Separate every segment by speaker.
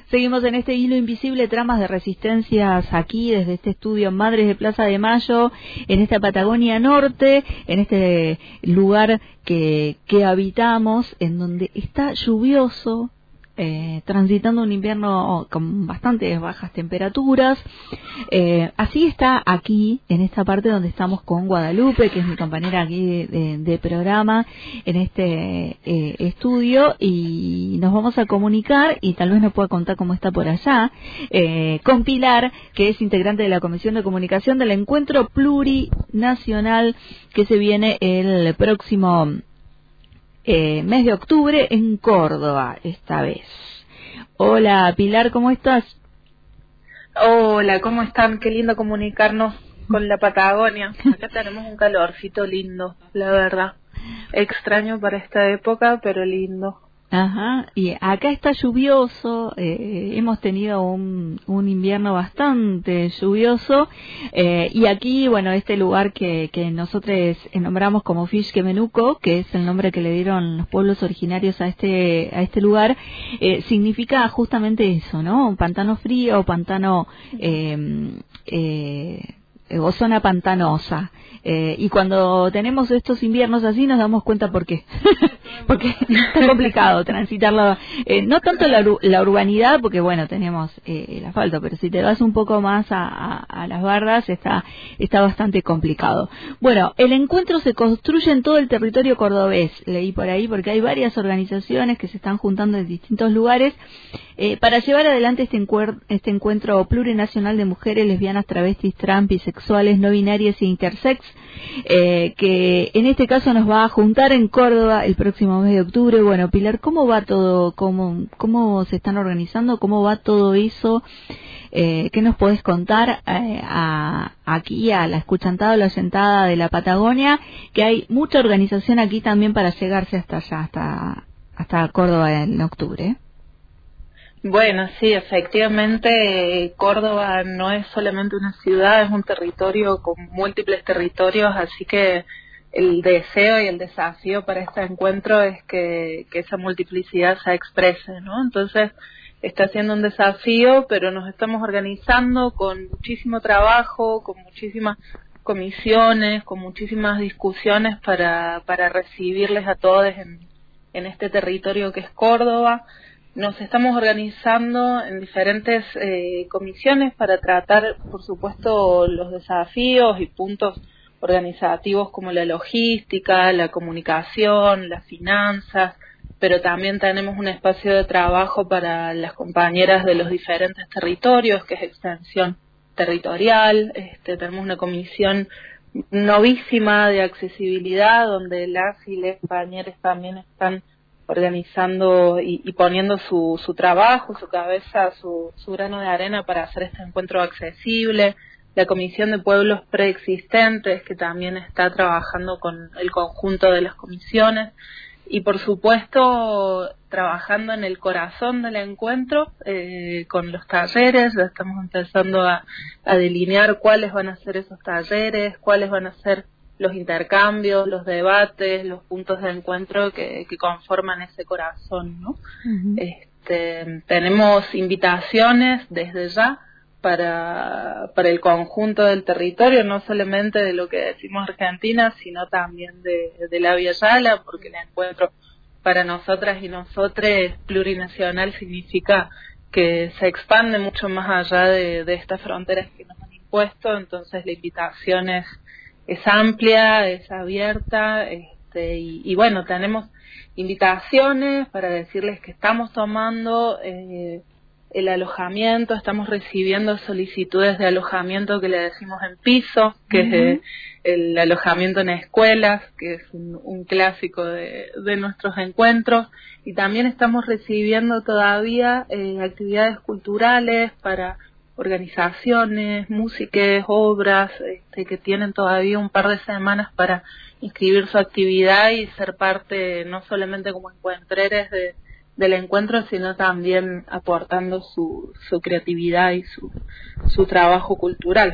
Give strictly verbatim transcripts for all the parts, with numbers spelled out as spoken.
Speaker 1: Seguimos en este hilo invisible, tramas de resistencias aquí desde este estudio Madres de Plaza de Mayo, en esta Patagonia Norte, en este lugar que, que habitamos, en donde está lluvioso, eh, transitando un invierno con bastantes bajas temperaturas. Eh, así está aquí, en esta parte donde estamos con Guadalupe, que es mi compañera aquí de, de, de programa, en este eh, estudio, y nos vamos a comunicar, y tal vez nos pueda contar cómo está por allá, eh, con Pilar, que es integrante de la Comisión de Comunicación del Encuentro Plurinacional que se viene el próximo Eh, mes de octubre en Córdoba, esta vez. Hola Pilar, ¿cómo estás?
Speaker 2: Hola, ¿cómo están? Qué lindo comunicarnos con la Patagonia. Acá tenemos un calorcito lindo, la verdad. Extraño para esta época, pero lindo.
Speaker 1: Ajá, y acá está lluvioso, eh, hemos tenido un, un invierno bastante lluvioso, eh, y aquí, bueno, este lugar que, que nosotros nombramos como Fischkemenuko, que es el nombre que le dieron los pueblos originarios a este a este lugar, eh, significa justamente eso, ¿no? Un pantano frío, pantano eh, eh, o zona pantanosa. Eh, y cuando tenemos estos inviernos así nos damos cuenta por qué. Porque está complicado transitarlo, eh, no tanto la, la urbanidad, porque bueno, tenemos eh, el asfalto, pero si te vas un poco más a, a, a las bardas está, está bastante complicado. Bueno, el encuentro se construye en todo el territorio cordobés, leí por ahí, porque hay varias organizaciones que se están juntando en distintos lugares eh, para llevar adelante este, encuer, este encuentro plurinacional de mujeres, lesbianas, travestis, trans, bisexuales, no binarias e intersex, eh, que en este caso nos va a juntar en Córdoba el próximo mes de octubre. Bueno, Pilar, ¿cómo va todo? ¿Cómo, cómo se están organizando? ¿Cómo va todo eso? Eh, ¿Qué nos podés contar eh, a, aquí a la escuchantada o la sentada de la Patagonia? Que hay mucha organización aquí también para llegarse hasta allá, hasta, hasta Córdoba en octubre.
Speaker 2: Bueno, sí, efectivamente Córdoba no es solamente una ciudad, es un territorio con múltiples territorios, así que el deseo y el desafío para este encuentro es que, que esa multiplicidad se exprese, ¿no? Entonces está siendo un desafío, pero nos estamos organizando con muchísimo trabajo, con muchísimas comisiones, con muchísimas discusiones para, para recibirles a todos en, en este territorio que es Córdoba. Nos estamos organizando en diferentes eh, comisiones para tratar, por supuesto, los desafíos y puntos organizativos como la logística, la comunicación, las finanzas, pero también tenemos un espacio de trabajo para las compañeras de los diferentes territorios, que es extensión territorial. Este, tenemos una comisión novísima de accesibilidad, donde las y les compañeras también están organizando y, y poniendo su, su trabajo, su cabeza, su, su grano de arena para hacer este encuentro accesible. La Comisión de Pueblos Preexistentes, que también está trabajando con el conjunto de las comisiones, y por supuesto trabajando en el corazón del encuentro, eh, con los talleres. Ya estamos empezando a, a delinear cuáles van a ser esos talleres, cuáles van a ser los intercambios, los debates, los puntos de encuentro que, que conforman ese corazón, ¿no? Uh-huh. Este, tenemos invitaciones desde ya para, para el conjunto del territorio, no solamente de lo que decimos Argentina, sino también de, de la Via Yala, porque el encuentro para nosotras y nosotres plurinacional significa que se expande mucho más allá de, de estas fronteras que nos han impuesto. Entonces la invitación es es amplia, es abierta, este, y, y bueno, tenemos invitaciones para decirles que estamos tomando eh, el alojamiento, estamos recibiendo solicitudes de alojamiento que le decimos en piso, que uh-huh. es eh, el alojamiento en escuelas, que es un, un clásico de, de nuestros encuentros, y también estamos recibiendo todavía eh, actividades culturales para organizaciones, músicas, obras, este, que tienen todavía un par de semanas para inscribir su actividad y ser parte no solamente como encuentreres de, del encuentro, sino también aportando su, su creatividad y su, su trabajo cultural.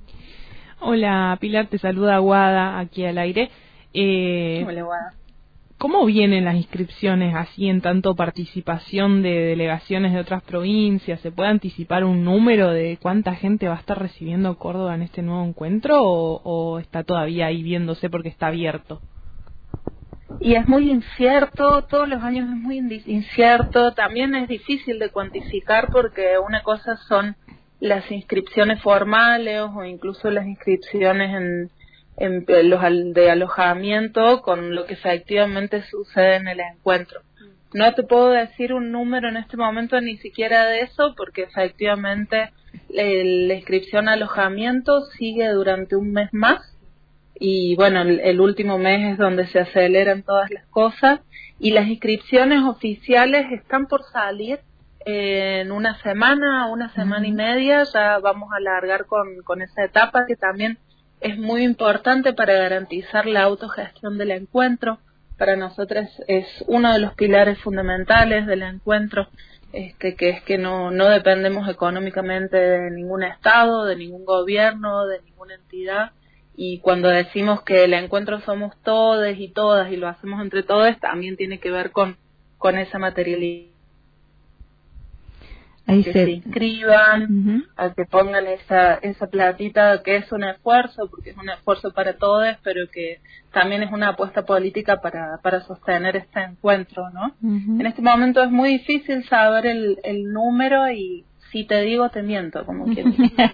Speaker 3: Hola Pilar, te saluda Guada aquí al aire.
Speaker 2: Eh, Hola Guada.
Speaker 3: ¿cómo vienen las inscripciones así en tanto participación de delegaciones de otras provincias? ¿Se puede anticipar un número de cuánta gente va a estar recibiendo Córdoba en este nuevo encuentro o, o está todavía ahí viéndose porque está abierto?
Speaker 2: Y es muy incierto, todos los años es muy incierto, también es difícil de cuantificar porque una cosa son las inscripciones formales o incluso las inscripciones en, en los de alojamiento con lo que efectivamente sucede en el encuentro. No te puedo decir un número en este momento ni siquiera de eso porque efectivamente la inscripción a alojamiento sigue durante un mes más. Y bueno, el, el último mes es donde se aceleran todas las cosas y las inscripciones oficiales están por salir eh, en una semana, una semana uh-huh. y media, ya vamos a largar con, con esa etapa que también es muy importante para garantizar la autogestión del encuentro. Para nosotros es uno de los pilares fundamentales del encuentro, este, que es que no, no dependemos económicamente de ningún estado, de ningún gobierno, de ninguna entidad. Y cuando decimos que el encuentro somos todos y todas y lo hacemos entre todos, también tiene que ver con, con esa materialidad. Ahí que se, se inscriban, uh-huh. a que pongan esa, esa platita que es un esfuerzo, porque es un esfuerzo para todos, pero que también es una apuesta política para, para sostener este encuentro, ¿no? Uh-huh. En este momento es muy difícil saber el, el número y si te digo te miento, como quieres.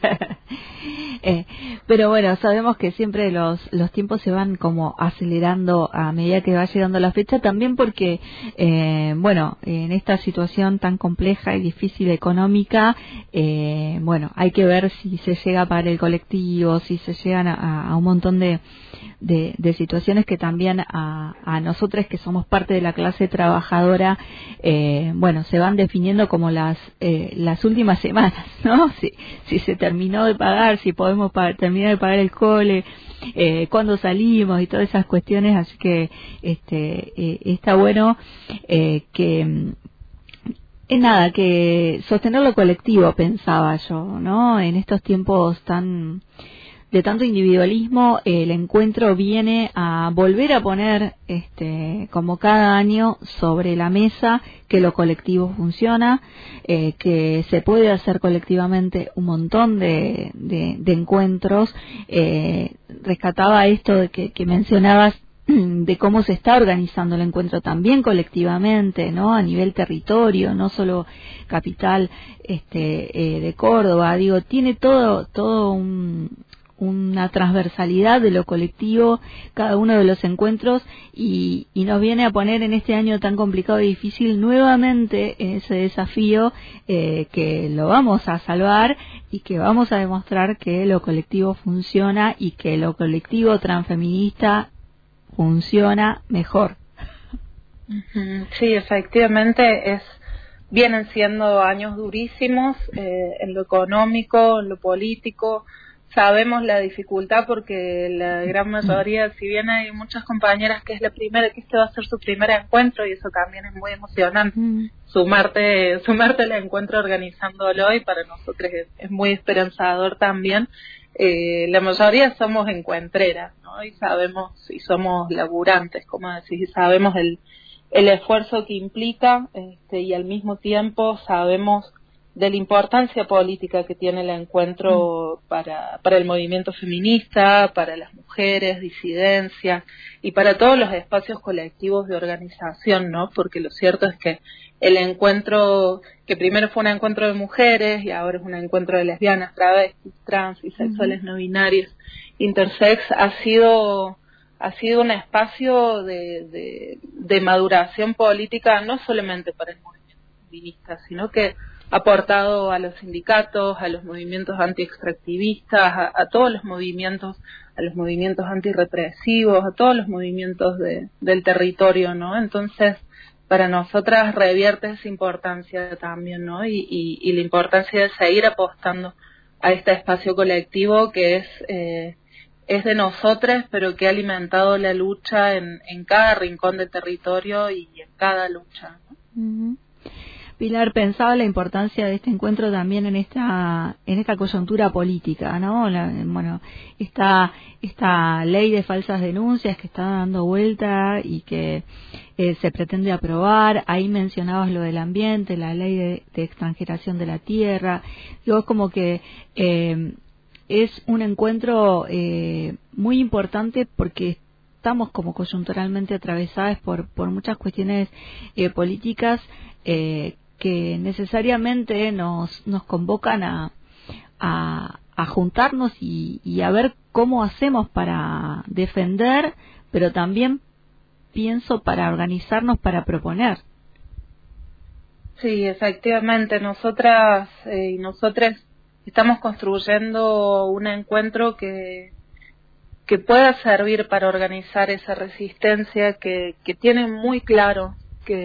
Speaker 1: eh, pero bueno, sabemos que siempre los los tiempos se van como acelerando a medida que va llegando la fecha, también porque, eh, bueno, en esta situación tan compleja y difícil económica, eh, bueno, hay que ver si se llega a pagar el colectivo, si se llegan a, a un montón de, de, de situaciones que también a, a nosotros que somos parte de la clase trabajadora, eh, bueno, se van definiendo como las, eh, las últimas semanas, ¿no? Si, si se terminó de pagar, si podemos pagar, terminar de pagar el cole, eh, cuándo salimos y todas esas cuestiones, así que este eh, está bueno eh, que es nada, que sostener lo colectivo, pensaba yo, ¿no? En estos tiempos tan de tanto individualismo, el encuentro viene a volver a poner, este, como cada año, sobre la mesa que lo colectivo funciona, eh, que se puede hacer colectivamente un montón de, de, de encuentros. Eh, rescataba esto de que, que mencionabas de cómo se está organizando el encuentro también colectivamente, ¿no? A nivel territorio, no solo capital, este, eh, de Córdoba. Digo, tiene todo, todo un una transversalidad de lo colectivo, cada uno de los encuentros, y, y nos viene a poner en este año tan complicado y difícil nuevamente ese desafío, eh, que lo vamos a salvar y que vamos a demostrar que lo colectivo funciona y que lo colectivo transfeminista funciona mejor.
Speaker 2: Sí, efectivamente es vienen siendo años durísimos, eh, en lo económico, en lo político. Sabemos la dificultad porque la gran mayoría, si bien hay muchas compañeras que es la primera, que este va a ser su primer encuentro y eso también es muy emocionante, mm. sumarte sumarte al encuentro organizándolo y para nosotros es, es muy esperanzador también. Eh, la mayoría somos encuentreras, ¿no? Y sabemos, y somos laburantes, como decís, y sabemos el, el esfuerzo que implica, este, y al mismo tiempo sabemos de la importancia política que tiene el encuentro mm. para, para el movimiento feminista, para las mujeres, disidencias y para todos los espacios colectivos de organización, ¿no? Porque lo cierto es que el encuentro, que primero fue un encuentro de mujeres y ahora es un encuentro de lesbianas, travestis, trans, bisexuales, mm. no binarias, intersex, ha sido ha sido un espacio de, de, de maduración política no solamente para el movimiento feminista, sino que ha aportado a los sindicatos, a los movimientos anti-extractivistas, a, a todos los movimientos, a los movimientos antirrepresivos, a todos los movimientos de, del territorio, ¿no? Entonces, para nosotras revierte esa importancia también, ¿no? Y, y, y la importancia de seguir apostando a este espacio colectivo que es eh, es de nosotras, pero que ha alimentado la lucha en, en cada rincón del territorio y en cada lucha, ¿no?
Speaker 1: Uh-huh. Pilar, pensaba la importancia de este encuentro también en esta en esta coyuntura política, ¿no? La, bueno, esta esta ley de falsas denuncias que está dando vuelta y que eh, se pretende aprobar. Ahí mencionabas lo del ambiente, la ley de, de extranjeración de la tierra. Digo, es como que eh, es un encuentro eh, muy importante porque estamos como coyunturalmente atravesadas por por muchas cuestiones eh, políticas eh, que necesariamente nos nos convocan a a, a juntarnos y, y a ver cómo hacemos para defender, pero también pienso para organizarnos para proponer.
Speaker 2: Sí, efectivamente, nosotras eh, y nosotros estamos construyendo un encuentro que que pueda servir para organizar esa resistencia que, que tiene muy claro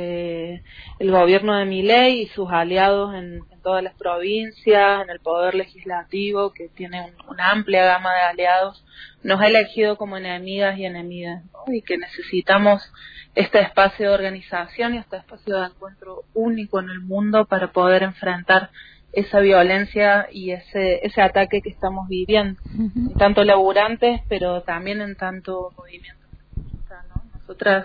Speaker 2: que el gobierno de Milei y sus aliados en, en todas las provincias, en el poder legislativo, que tiene un, una amplia gama de aliados, nos ha elegido como enemigas y enemigas, ¿no? Y que necesitamos este espacio de organización y este espacio de encuentro único en el mundo para poder enfrentar esa violencia y ese ese ataque que estamos viviendo, uh-huh. En tanto laburantes, pero también en tanto movimiento, ¿no? Nosotras,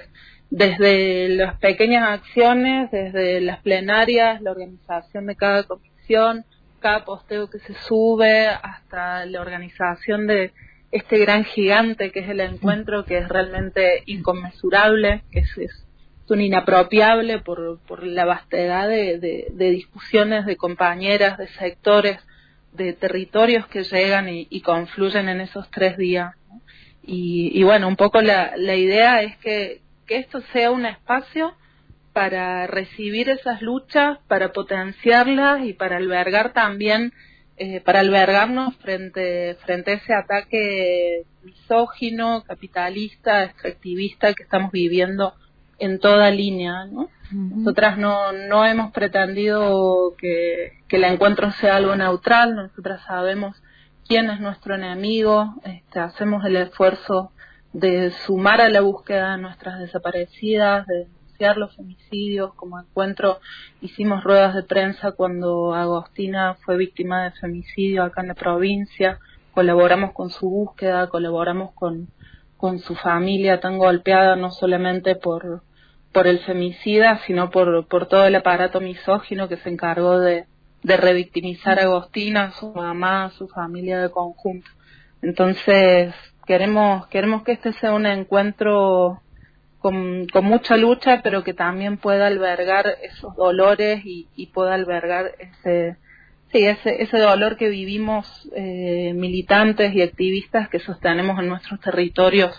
Speaker 2: desde las pequeñas acciones, desde las plenarias, la organización de cada comisión, cada posteo que se sube, hasta la organización de este gran gigante que es el encuentro, que es realmente inconmensurable, que es, es es un inapropiable por, por la vastedad de, de, de discusiones de compañeras, de sectores, de territorios que llegan y, y confluyen en esos tres días, ¿no? Y, y bueno, un poco la, la idea es que, que esto sea un espacio para recibir esas luchas, para potenciarlas y para albergar también, eh, para albergarnos frente, frente a ese ataque misógino, capitalista, extractivista que estamos viviendo en toda línea, ¿no? Uh-huh. Nosotras no no hemos pretendido que, que el encuentro sea algo neutral. Nosotras sabemos quién es nuestro enemigo, este, hacemos el esfuerzo de sumar a la búsqueda de nuestras desaparecidas, de denunciar los femicidios. Como encuentro hicimos ruedas de prensa cuando Agostina fue víctima de femicidio acá en la provincia, colaboramos con su búsqueda, colaboramos con con su familia tan golpeada, no solamente por por el femicida, sino por por todo el aparato misógino que se encargó de, de revictimizar a Agostina, a su mamá, a su familia de conjunto. Entonces, queremos queremos que este sea un encuentro con, con mucha lucha, pero que también pueda albergar esos dolores y, y pueda albergar ese Sí, ese, ese dolor que vivimos eh, militantes y activistas que sostenemos en nuestros territorios,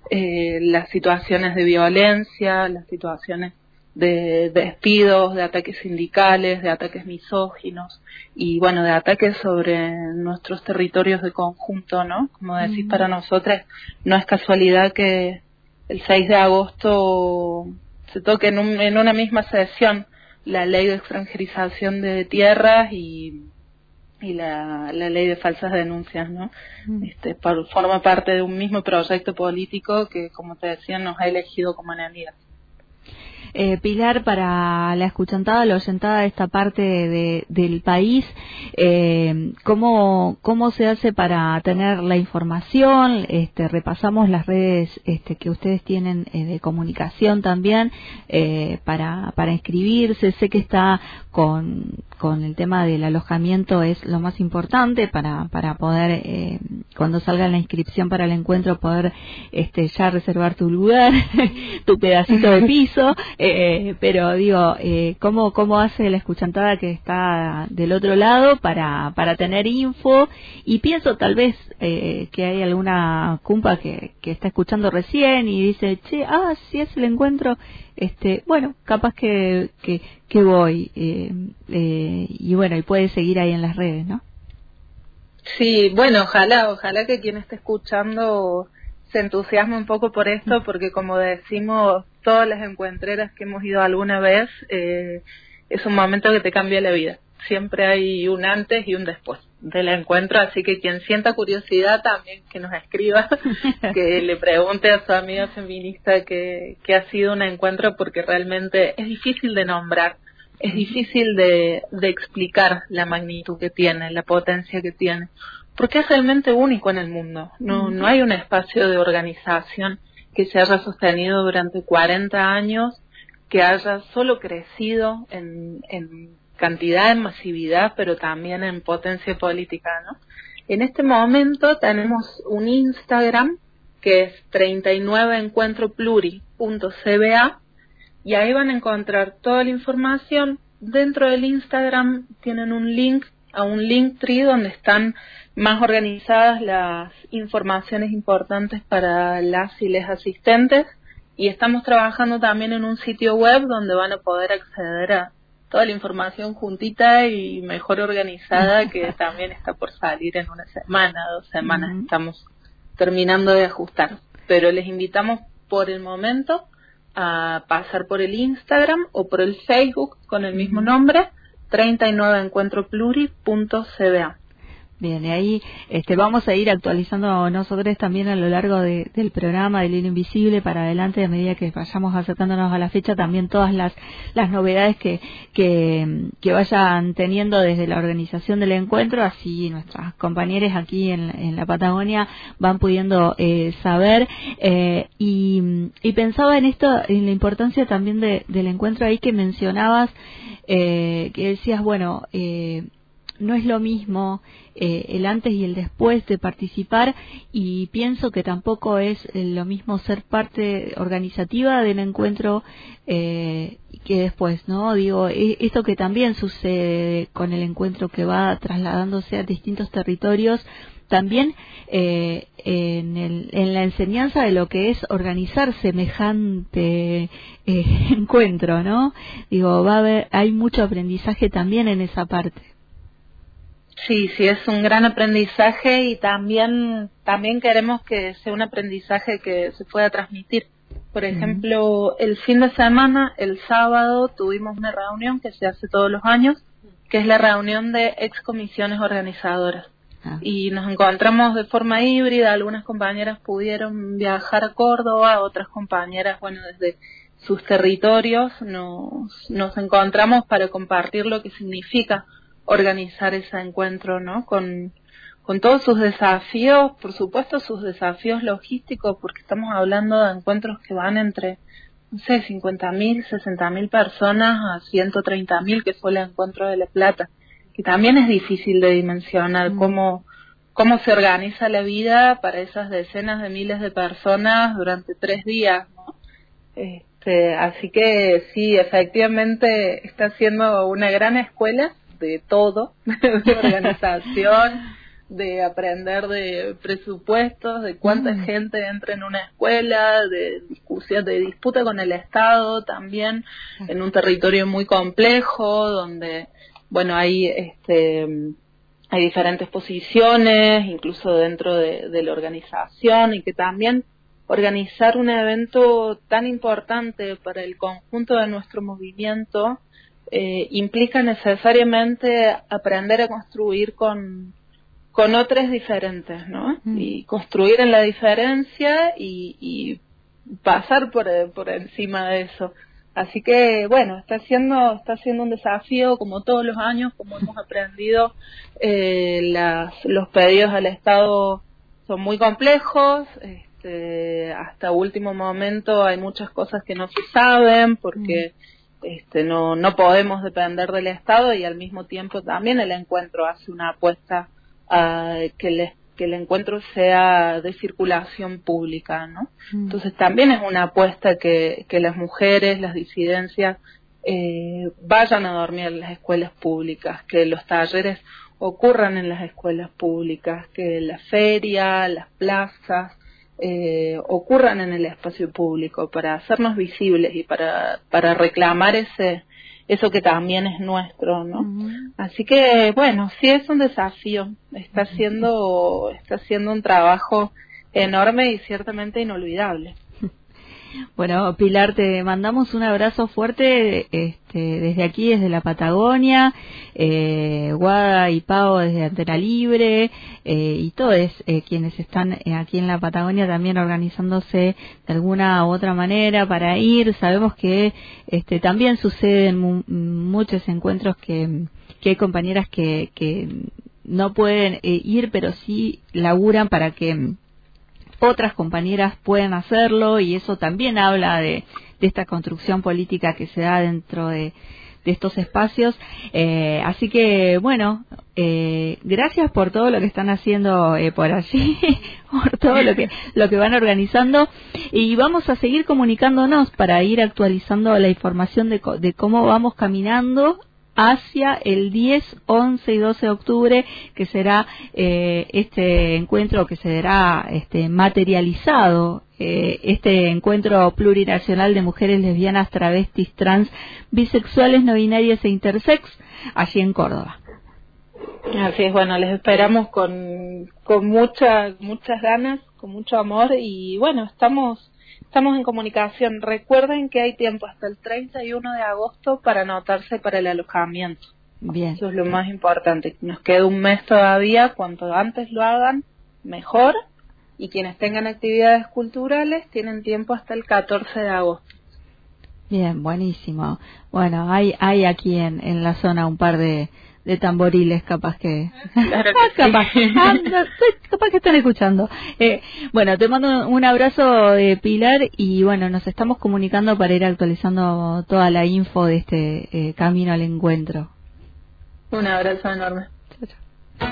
Speaker 2: eh, las situaciones de violencia, las situaciones de, de despidos, de ataques sindicales, de ataques misóginos y, bueno, de ataques sobre nuestros territorios de conjunto, ¿no? Como decís, para nosotras no es casualidad que el seis de agosto se toque en, un, en una misma sesión la ley de extranjerización de tierras y y la, la ley de falsas denuncias, ¿no? Mm. Este, por, forma parte de un mismo proyecto político que, como te decía, nos ha elegido como enemigas.
Speaker 1: Eh, Pilar, para la escuchantada, la oyentada de esta parte de, del país, eh, ¿cómo, ¿cómo se hace para tener la información? Este, repasamos las redes este, que ustedes tienen eh, de comunicación también eh, para, para inscribirse. Sé que está con, con el tema del alojamiento, es lo más importante para, para poder, eh, cuando salga la inscripción para el encuentro, poder este, ya reservar tu lugar, tu pedacito de piso. Eh, pero digo, eh, ¿cómo, ¿cómo hace la escuchantada que está del otro lado para, para tener info? Y pienso tal vez eh, que hay alguna cumpa que, que está escuchando recién y dice, che, ah, si es el encuentro, este, bueno, capaz que, que, que voy. Eh, eh, y bueno, y puede seguir ahí en las redes, ¿no?
Speaker 2: Sí, bueno, ojalá, ojalá que quien esté escuchando se entusiasma un poco por esto, porque como decimos todas las encuentreras que hemos ido alguna vez, eh, es un momento que te cambia la vida. Siempre hay un antes y un después del encuentro, así que quien sienta curiosidad también que nos escriba, que le pregunte a su amiga feminista que, que ha sido un encuentro, porque realmente es difícil de nombrar. es difícil de, de explicar la magnitud que tiene, la potencia que tiene, porque es realmente único en el mundo. No, no hay un espacio de organización que se haya sostenido durante cuarenta años, que haya solo crecido en, en cantidad, en masividad, pero también en potencia política, ¿no? En este momento tenemos un Instagram que es treinta y nueve encuentro pluri punto c b a, y ahí van a encontrar toda la información. Dentro del Instagram tienen un link a un Linktree donde están más organizadas las informaciones importantes para las y les asistentes, y estamos trabajando también en un sitio web donde van a poder acceder a toda la información juntita y mejor organizada, que también está por salir en una semana, dos semanas. Uh-huh. Estamos terminando de ajustar, pero les invitamos por el momento a pasar por el Instagram o por el Facebook con el mismo nombre, treinta y nueve encuentro pluri punto c b a.
Speaker 1: Bien, y ahí este, vamos a ir actualizando nosotros también a lo largo de, del programa del Hilo Invisible para adelante, a medida que vayamos acercándonos a la fecha, también todas las, las novedades que, que, que vayan teniendo desde la organización del encuentro, así nuestras compañeras aquí en, en la Patagonia van pudiendo eh, saber. Eh, y, y pensaba en esto, en la importancia también de, del encuentro ahí que mencionabas, eh, que decías, bueno, eh, no es lo mismo eh, el antes y el después de participar, y pienso que tampoco es lo mismo ser parte organizativa del encuentro eh, que después, ¿no? Digo, esto que también sucede con el encuentro que va trasladándose a distintos territorios, también eh, en, el, en la enseñanza de lo que es organizar semejante eh, encuentro, ¿no? Digo, va a haber, hay mucho aprendizaje también en esa parte.
Speaker 2: Sí, sí, es un gran aprendizaje, y también también queremos que sea un aprendizaje que se pueda transmitir. Por ejemplo, el fin de semana, el sábado, tuvimos una reunión que se hace todos los años, que es la reunión de excomisiones organizadoras. Ah. Y nos encontramos de forma híbrida. Algunas compañeras pudieron viajar a Córdoba, otras compañeras, bueno, desde sus territorios nos, nos encontramos para compartir lo que significa organizar ese encuentro, ¿no? Con, con todos sus desafíos, por supuesto sus desafíos logísticos, porque estamos hablando de encuentros que van entre, no sé, cincuenta mil, sesenta mil personas a ciento treinta mil, que fue el encuentro de La Plata, que también es difícil de dimensionar, mm. cómo, cómo se organiza la vida para esas decenas de miles de personas durante tres días, ¿no? Este, así que sí, efectivamente está siendo una gran escuela de todo, de organización, de aprender de presupuestos, de cuánta mm. gente entra en una escuela, de discusión, de disputa con el Estado también, en un territorio muy complejo, donde, bueno, hay este hay diferentes posiciones, incluso dentro de, de la organización, y que también organizar un evento tan importante para el conjunto de nuestro movimiento Eh, implica necesariamente aprender a construir con con otros diferentes, ¿no? Mm. Y construir en la diferencia y, y pasar por por encima de eso. Así que bueno, está siendo está siendo un desafío, como todos los años, como hemos aprendido. Eh, las los pedidos al Estado son muy complejos. Este, hasta último momento hay muchas cosas que no se saben porque mm. Este, no no podemos depender del Estado, y al mismo tiempo también el encuentro hace una apuesta a que el, que el encuentro sea de circulación pública, ¿no? Mm. Entonces también es una apuesta que, que las mujeres, las disidencias eh, vayan a dormir en las escuelas públicas, que los talleres ocurran en las escuelas públicas, que la feria, las plazas Eh, ocurran en el espacio público, para hacernos visibles y para para reclamar ese eso que también es nuestro, ¿no? Uh-huh. Así que bueno, sí es un desafío, está siendo está siendo un trabajo enorme y ciertamente inolvidable.
Speaker 1: Bueno, Pilar, te mandamos un abrazo fuerte este, desde aquí, desde la Patagonia, eh, Guada y Pau desde Antena Libre, eh, y todos eh, quienes están eh, aquí en la Patagonia también organizándose de alguna u otra manera para ir. Sabemos que este, también suceden mu muchos encuentros que, que hay compañeras que, que no pueden eh, ir, pero sí laburan para que otras compañeras pueden hacerlo, y eso también habla de, de esta construcción política que se da dentro de, de estos espacios. Eh, así que, bueno, eh, gracias por todo lo que están haciendo eh, por allí, por todo lo que, lo que van organizando, y vamos a seguir comunicándonos para ir actualizando la información de, de cómo vamos caminando hacia el diez, once y doce de octubre, que será eh, este encuentro, que será este, materializado, eh, este encuentro plurinacional de mujeres lesbianas, travestis, trans, bisexuales, no binarias e intersex, allí en Córdoba.
Speaker 2: Así es, bueno, les esperamos con, con mucha, muchas ganas, con mucho amor, y bueno, estamos Estamos en comunicación. Recuerden que hay tiempo hasta el treinta y uno de agosto para anotarse para el alojamiento.
Speaker 1: Bien.
Speaker 2: Eso es lo más importante. Nos queda un mes todavía. Cuanto antes lo hagan, mejor. Y quienes tengan actividades culturales tienen tiempo hasta el catorce de agosto.
Speaker 1: Bien, buenísimo. Bueno, hay hay aquí en, en la zona un par de, de tamboriles, capaz que...
Speaker 2: Claro que
Speaker 1: capaz,
Speaker 2: sí.
Speaker 1: ah, no, capaz que están escuchando. Eh, bueno, te mando un abrazo, de Pilar, y bueno, nos estamos comunicando para ir actualizando toda la info de este eh, camino al encuentro.
Speaker 2: Un abrazo enorme.
Speaker 1: Chao, chao.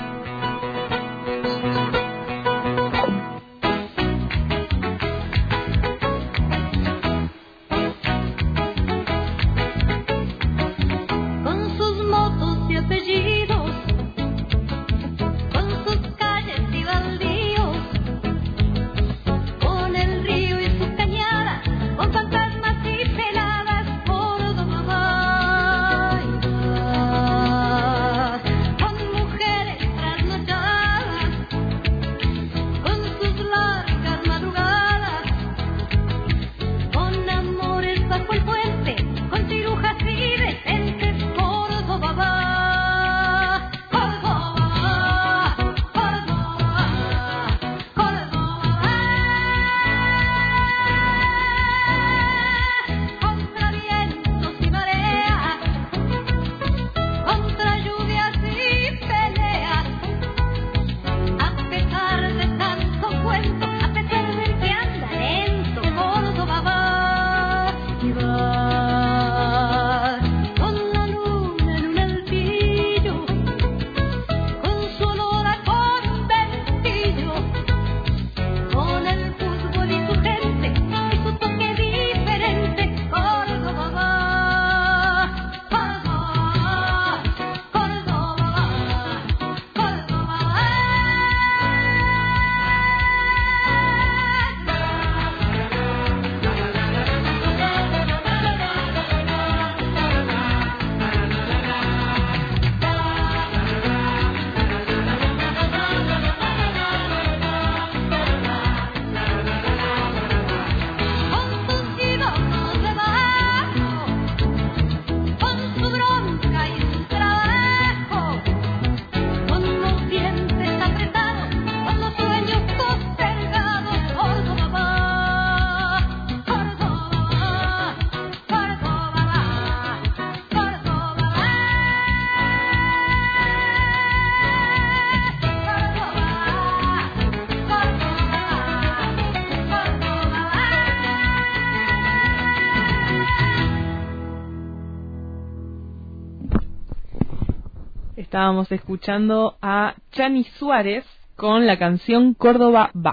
Speaker 3: Estábamos escuchando a Chani Suárez con la canción Córdoba va.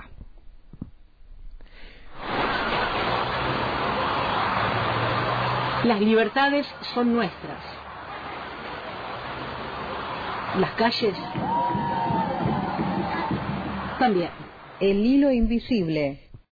Speaker 4: Las libertades son nuestras. Las calles también.
Speaker 5: El hilo invisible.